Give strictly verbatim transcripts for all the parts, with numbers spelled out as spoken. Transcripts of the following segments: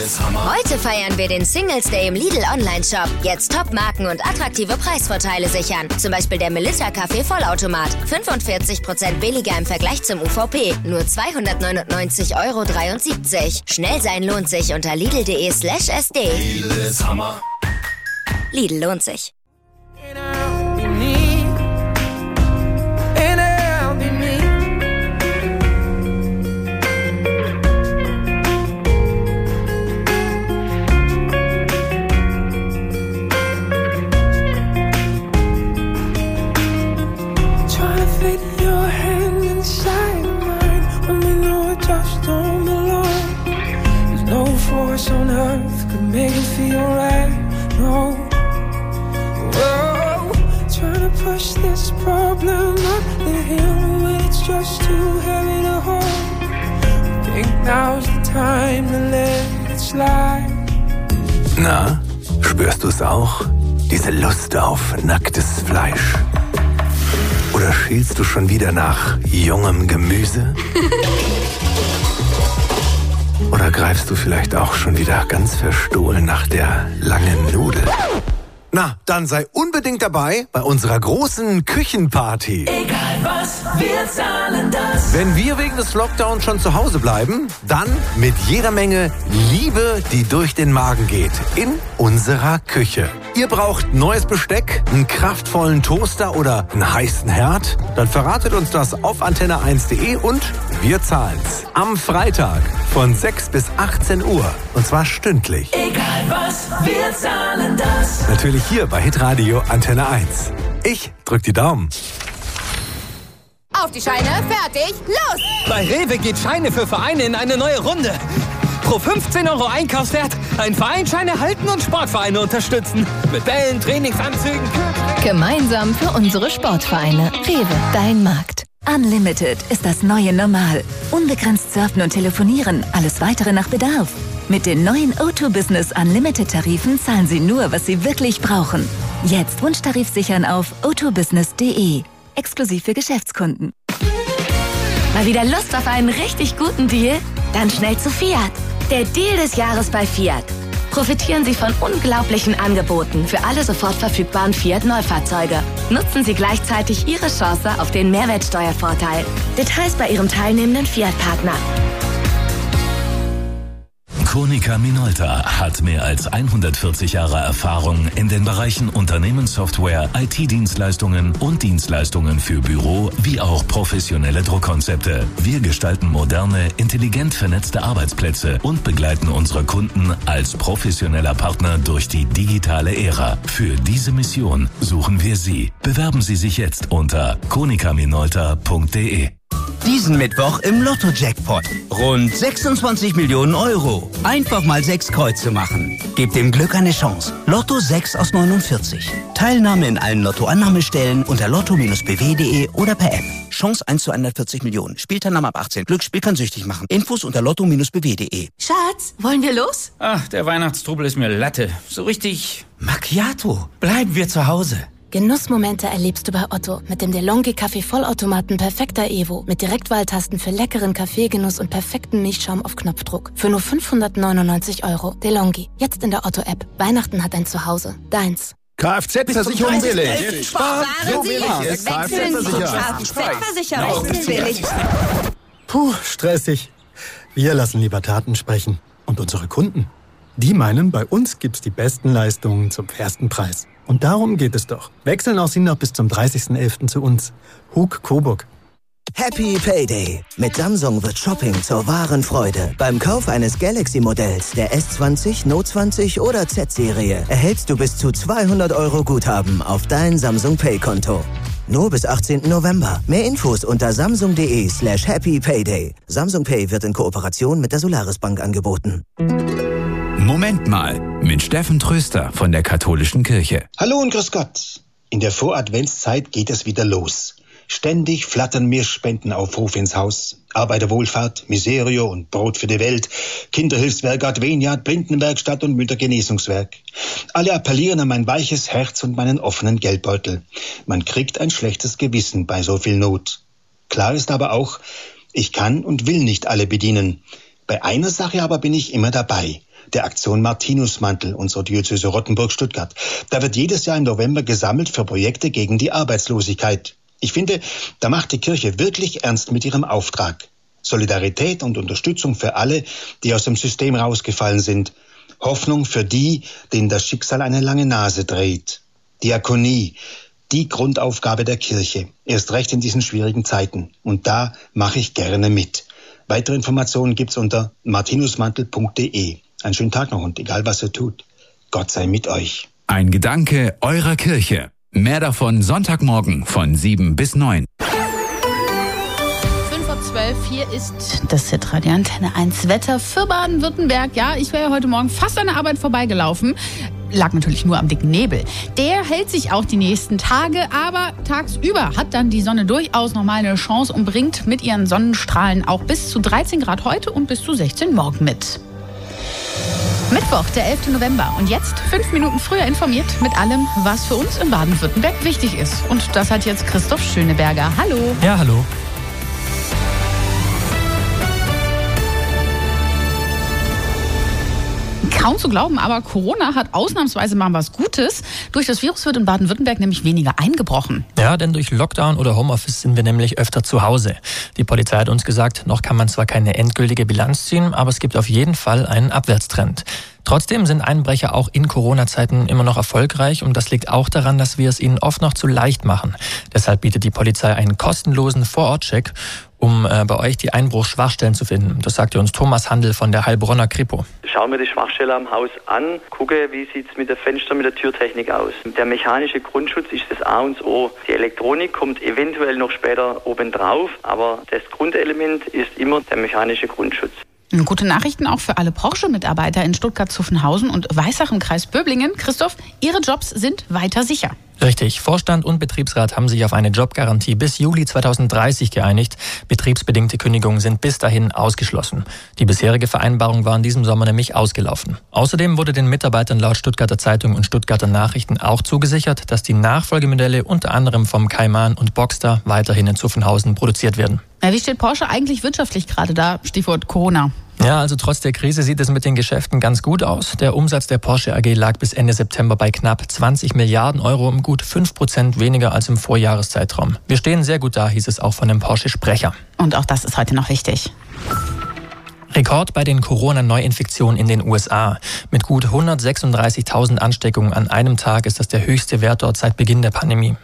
Lidl ist Hammer. Heute feiern wir den Singles Day im Lidl Online-Shop. Jetzt Top-Marken und attraktive Preisvorteile sichern. Zum Beispiel der Melitta-Kaffee Vollautomat. fünfundvierzig Prozent billiger im Vergleich zum U V P. Nur zweihundertneunundneunzig Euro dreiundsiebzig. Schnell sein lohnt sich unter lidl.de slash sd. Lidl ist Hammer. Lidl lohnt sich. On earth could make it feel right. No, whoa, trying to push this problem up the hill when it's just too heavy to hold. I think now's the time to let it slide. Na, spürst du es auch? Diese Lust auf nacktes Fleisch? Oder schielst du schon wieder nach jungem Gemüse? Oder greifst du vielleicht auch schon wieder ganz verstohlen nach der langen Nudel? Na, dann sei unbedingt dabei bei unserer großen Küchenparty. Egal was, wir zahlen das. Wenn wir wegen des Lockdowns schon zu Hause bleiben, dann mit jeder Menge Liebe, die durch den Magen geht, in unserer Küche. Ihr braucht neues Besteck, einen kraftvollen Toaster oder einen heißen Herd? Dann verratet uns das auf antenne eins punkt de und wir zahlen's. Am Freitag von sechs bis achtzehn Uhr. Und zwar stündlich. Egal was, wir zahlen das. Natürlich hier bei Hitradio Antenne eins. Ich drück die Daumen. Auf die Scheine, fertig, los! Bei Rewe geht Scheine für Vereine in eine neue Runde. Pro fünfzehn Euro Einkaufswert einen Vereinsschein erhalten und Sportvereine unterstützen. Mit Bällen, Trainingsanzügen. Gemeinsam für unsere Sportvereine. Rewe, dein Markt. Unlimited ist das neue Normal. Unbegrenzt surfen und telefonieren, alles weitere nach Bedarf. Mit den neuen O zwei Business Unlimited Tarifen zahlen Sie nur, was Sie wirklich brauchen. Jetzt Wunschtarif sichern auf o zwei business punkt de. Exklusiv für Geschäftskunden. Mal wieder Lust auf einen richtig guten Deal? Dann schnell zu Fiat. Der Deal des Jahres bei Fiat. Profitieren Sie von unglaublichen Angeboten für alle sofort verfügbaren Fiat-Neufahrzeuge. Nutzen Sie gleichzeitig Ihre Chance auf den Mehrwertsteuervorteil. Details bei Ihrem teilnehmenden Fiat-Partner. Konica Minolta hat mehr als hundertvierzig Jahre Erfahrung in den Bereichen Unternehmenssoftware, I T-Dienstleistungen und Dienstleistungen für Büro wie auch professionelle Druckkonzepte. Wir gestalten moderne, intelligent vernetzte Arbeitsplätze und begleiten unsere Kunden als professioneller Partner durch die digitale Ära. Für diese Mission suchen wir Sie. Bewerben Sie sich jetzt unter konica minolta punkt de. Diesen Mittwoch im Lotto-Jackpot. Rund sechsundzwanzig Millionen Euro. Einfach mal sechs Kreuze machen. Gebt dem Glück eine Chance. Lotto sechs aus neunundvierzig. Teilnahme in allen Lotto-Annahmestellen unter lotto bindestrich b w punkt de oder per App. Chance eins zu hundertvierzig Millionen. Spielteilnahme ab achtzehn. Glücksspiel kann süchtig machen. Infos unter lotto bindestrich b w punkt de. Schatz, wollen wir los? Ach, der Weihnachtstrubel ist mir Latte. So richtig Macchiato. Bleiben wir zu Hause. Genussmomente erlebst du bei Otto mit dem DeLonghi Kaffee Vollautomaten Perfekta Evo mit Direktwahltasten für leckeren Kaffeegenuss und perfekten Milchschaum auf Knopfdruck. Für nur fünfhundertneunundneunzig Euro. DeLonghi. Jetzt in der Otto-App. Weihnachten hat ein Zuhause. Deins. Kfz-Versicherung billig. Sparen so Sie. billig ist Kfz-Versicherung. Kfz-Versicherung. Puh, stressig. Wir lassen lieber Taten sprechen. Und unsere Kunden? Die meinen, bei uns gibt's die besten Leistungen zum fairsten Preis. Und darum geht es doch. Wechseln auch Sie noch bis zum dreißigsten elften zu uns. Hug Coburg. Happy Payday. Mit Samsung wird Shopping zur wahren Freude. Beim Kauf eines Galaxy-Modells der S zwanzig, Note zwanzig oder Z-Serie erhältst du bis zu zweihundert Euro Guthaben auf dein Samsung Pay-Konto. Nur bis achtzehnten November. Mehr Infos unter samsung.de slash happy payday. Samsung Pay wird in Kooperation mit der Solaris Bank angeboten. Moment mal, mit Steffen Tröster von der Katholischen Kirche. Hallo und grüß Gott. In der Voradventszeit geht es wieder los. Ständig flattern mir Spendenaufrufe ins Haus. Arbeiterwohlfahrt, Miserio und Brot für die Welt, Kinderhilfswerk Adveniat, Blindenwerkstatt und Müttergenesungswerk. Alle appellieren an mein weiches Herz und meinen offenen Geldbeutel. Man kriegt ein schlechtes Gewissen bei so viel Not. Klar ist aber auch, ich kann und will nicht alle bedienen. Bei einer Sache aber bin ich immer dabei. der Aktion Martinusmantel unserer Diözese Rottenburg-Stuttgart. Da wird jedes Jahr im November gesammelt für Projekte gegen die Arbeitslosigkeit. Ich finde, da macht die Kirche wirklich ernst mit ihrem Auftrag. Solidarität und Unterstützung für alle, die aus dem System rausgefallen sind. Hoffnung für die, denen das Schicksal eine lange Nase dreht. Diakonie, die Grundaufgabe der Kirche, erst recht in diesen schwierigen Zeiten. Und da mache ich gerne mit. Weitere Informationen gibt's unter martinusmantel punkt de. Einen schönen Tag noch und egal was ihr tut, Gott sei mit euch. Ein Gedanke eurer Kirche. Mehr davon Sonntagmorgen von sieben bis neun. fünf vor zwölf, hier ist das Hitradio Antenne eins Wetter für Baden-Württemberg. Ja, ich wäre ja heute Morgen fast an der Arbeit vorbeigelaufen. Lag natürlich nur am dicken Nebel. Der hält sich auch die nächsten Tage, aber tagsüber hat dann die Sonne durchaus nochmal eine Chance und bringt mit ihren Sonnenstrahlen auch bis zu dreizehn Grad heute und bis zu sechzehn morgen mit. Mittwoch, der elften November. Und jetzt fünf Minuten früher informiert mit allem, was für uns in Baden-Württemberg wichtig ist. Und das hat jetzt Christoph Schöneberger. Hallo. Ja, hallo. Kaum zu glauben, aber Corona hat ausnahmsweise mal was Gutes. Durch das Virus wird in Baden-Württemberg nämlich weniger eingebrochen. Ja, denn durch Lockdown oder Homeoffice sind wir nämlich öfter zu Hause. Die Polizei hat uns gesagt, noch kann man zwar keine endgültige Bilanz ziehen, aber es gibt auf jeden Fall einen Abwärtstrend. Trotzdem sind Einbrecher auch in Corona-Zeiten immer noch erfolgreich und das liegt auch daran, dass wir es ihnen oft noch zu leicht machen. Deshalb bietet die Polizei einen kostenlosen Vorortcheck, um äh, bei euch die Einbruchsschwachstellen zu finden. Das sagte uns Thomas Handel von der Heilbronner Kripo. Schauen wir die Schwachstelle am Haus an, gucke, wie sieht es mit der Fenster, mit der Türtechnik aus. Der mechanische Grundschutz ist das A und O. Die Elektronik kommt eventuell noch später obendrauf, aber das Grundelement ist immer der mechanische Grundschutz. Gute Nachrichten auch für alle Porsche-Mitarbeiter in Stuttgart-Zuffenhausen und Weissach im Kreis Böblingen. Christoph, Ihre Jobs sind weiter sicher. Richtig. Vorstand und Betriebsrat haben sich auf eine Jobgarantie bis Juli zweitausenddreißig geeinigt. Betriebsbedingte Kündigungen sind bis dahin ausgeschlossen. Die bisherige Vereinbarung war in diesem Sommer nämlich ausgelaufen. Außerdem wurde den Mitarbeitern laut Stuttgarter Zeitung und Stuttgarter Nachrichten auch zugesichert, dass die Nachfolgemodelle unter anderem vom Cayman und Boxster weiterhin in Zuffenhausen produziert werden. Ja, wie steht Porsche eigentlich wirtschaftlich gerade da? Stichwort Corona. Ja, also trotz der Krise sieht es mit den Geschäften ganz gut aus. Der Umsatz der Porsche A G lag bis Ende September bei knapp zwanzig Milliarden Euro, um gut fünf Prozent weniger als im Vorjahreszeitraum. Wir stehen sehr gut da, hieß es auch von dem Porsche-Sprecher. Und auch das ist heute noch wichtig. Rekord bei den Corona-Neuinfektionen in den U S A. Mit gut hundertsechsunddreißigtausend Ansteckungen an einem Tag ist das der höchste Wert dort seit Beginn der Pandemie.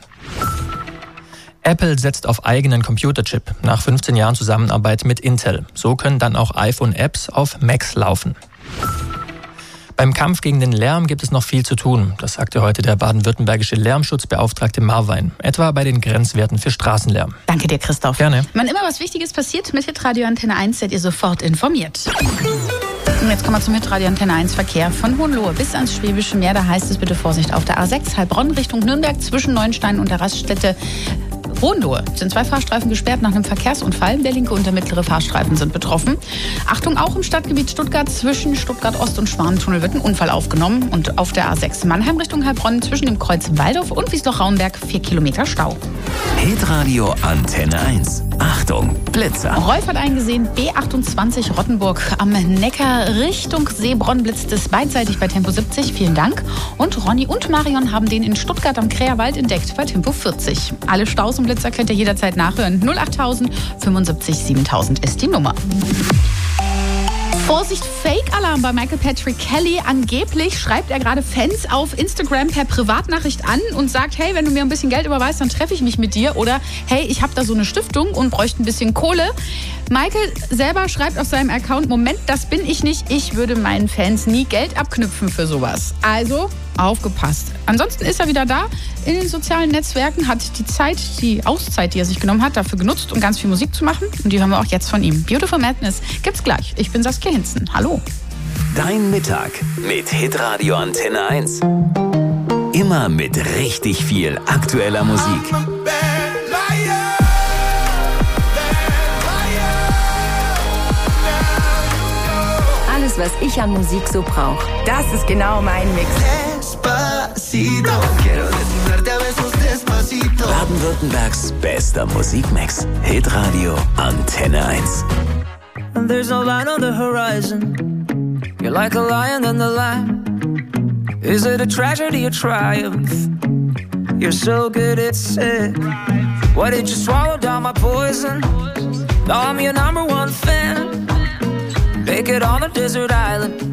Apple setzt auf eigenen Computerchip nach fünfzehn Jahren Zusammenarbeit mit Intel. So können dann auch iPhone-Apps auf Macs laufen. Beim Kampf gegen den Lärm gibt es noch viel zu tun. Das sagte heute der baden-württembergische Lärmschutzbeauftragte Marwein. Etwa bei den Grenzwerten für Straßenlärm. Danke dir, Christoph. Gerne. Wenn immer was Wichtiges passiert mit Hitradio Antenne eins, seid ihr sofort informiert. Und jetzt kommen wir zum Hitradio Antenne eins Verkehr. Von Hohenlohe bis ans Schwäbische Meer. Da heißt es bitte Vorsicht auf der A sechs Heilbronn Richtung Nürnberg zwischen Neuenstein und der Raststätte Hohenlohe sind zwei Fahrstreifen gesperrt nach einem Verkehrsunfall. Der linke und der mittlere Fahrstreifen sind betroffen. Achtung, auch im Stadtgebiet Stuttgart zwischen Stuttgart Ost und Schwanentunnel wird ein Unfall aufgenommen. Und auf der A sechs Mannheim Richtung Heilbronn zwischen dem Kreuz Waldorf und Wiesloch-Raunberg vier Kilometer Stau. Hitradio Antenne eins. Achtung, Blitzer. Rolf hat eingesehen, B achtundzwanzig Rottenburg am Neckar Richtung Seebronn blitzt es beidseitig bei Tempo siebzig. Vielen Dank. Und Ronny und Marion haben den in Stuttgart am Kräherwald entdeckt bei Tempo vierzig. Alle Staus und Blitzer könnt ihr jederzeit nachhören. null achttausend fünfundsiebzig siebentausend ist die Nummer. Vorsicht, Fake-Alarm bei Michael Patrick Kelly. Angeblich schreibt er gerade Fans auf Instagram per Privatnachricht an und sagt, hey, wenn du mir ein bisschen Geld überweist, dann treffe ich mich mit dir. Oder, hey, ich habe da so eine Stiftung und bräuchte ein bisschen Kohle. Michael selber schreibt auf seinem Account, Moment, das bin ich nicht. Ich würde meinen Fans nie Geld abknüpfen für sowas. Also, aufgepasst. Ansonsten ist er wieder da in den sozialen Netzwerken, hat die Zeit, die Auszeit, die er sich genommen hat, dafür genutzt, um ganz viel Musik zu machen. Und die hören wir auch jetzt von ihm. Beautiful Madness gibt's gleich. Ich bin Saskia Hinzen. Hallo. Dein Mittag mit Hitradio Antenne eins. Immer mit richtig viel aktueller Musik. Alles, was ich an Musik so brauche. Das ist genau mein Mix. Baden-Württembergs bester Musikmix. Hitradio Antenne eins. And there's no line on the horizon. You're You're like a lion in the lamb. Is it a tragedy or triumph? You're so good at it. Why did you swallow down my poison? Now I'm your number one fan. Make it on a desert island.